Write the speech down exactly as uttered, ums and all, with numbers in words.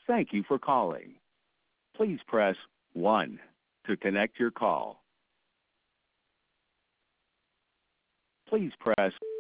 Thank you for calling. Please press one to connect your call. Please press